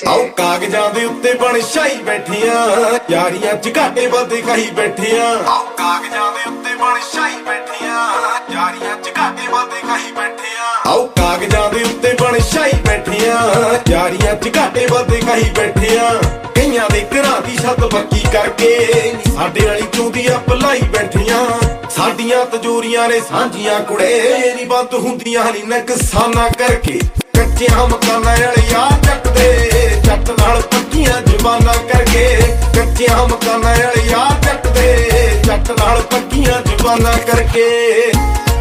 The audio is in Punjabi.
ਆਓ ਕਾਗਜ਼ਾਂ ਦੇ ਉੱਤੇ ਬਣ ਛਾਈ ਬੈਠੀਆਂ, ਯਾਰੀਆਂ ਚ ਘਾਟੇ ਵਾਧੇ ਖਾਈ ਬੈਠੀਆਂ। ਆਓ ਕਾਗਜ਼ਾਂ ਦੇ ਉੱਤੇ ਬਣ ਛਾਈ ਬੈਠੀਆਂ, ਯਾਰੀਆਂ ਚ ਘਾਟੇ ਵਾਧੇ ਖਾਈ ਬੈਠੀਆਂ। ਆਓ ਕਾਗਜ਼ਾਂ ਦੇ ਉੱਤੇ ਬਣ ਛਾਈ ਬੈਠੀਆਂ, ਯਾਰੀਆਂ ਚ ਘਾਟੇ ਵਾਧੇ ਖਾਈ ਬੈਠੀਆਂ। ਕਈਆਂ ਦੇ ਘਰਾਂ ਦੀ ਛੱਤ ਪੱਕੀ ਕਰਕੇ ਸਾਡੇ ਵਾਲੀ ਚੋਂਦੀਆਂ ਭਲਾਈ ਬੈਠੀਆਂ। ਸਾਡੀਆਂ ਤਜੋਰੀਆਂ ਨੇ ਸਾਂਝੀਆਂ ਕੁੜੇ ਨੀ ਬੰਦ ਹੁੰਦੀਆਂ ਨੀ ਨੁਕਸਾਨਾਂ ਕਰਕੇ। ਕੱਚਿਆਂ ਮਕਾਨਾਂ ਵਾਲੇ ਯਾਰ ਚੱਕਦੇ ਜੱਟ ਨਾਲ ਪੱਕੀਆਂ ਜ਼ਬਾਨਾਂ ਕਰਕੇ। ਕੱਚਿਆਂ ਮਕਾਨਾਂ ਵਾਲੇ ਯਾਰ ਚੱਕਦੇ ਜੱਟ ਨਾਲ ਪੱਕੀਆਂ ਜ਼ਬਾਨਾਂ ਕਰਕੇ।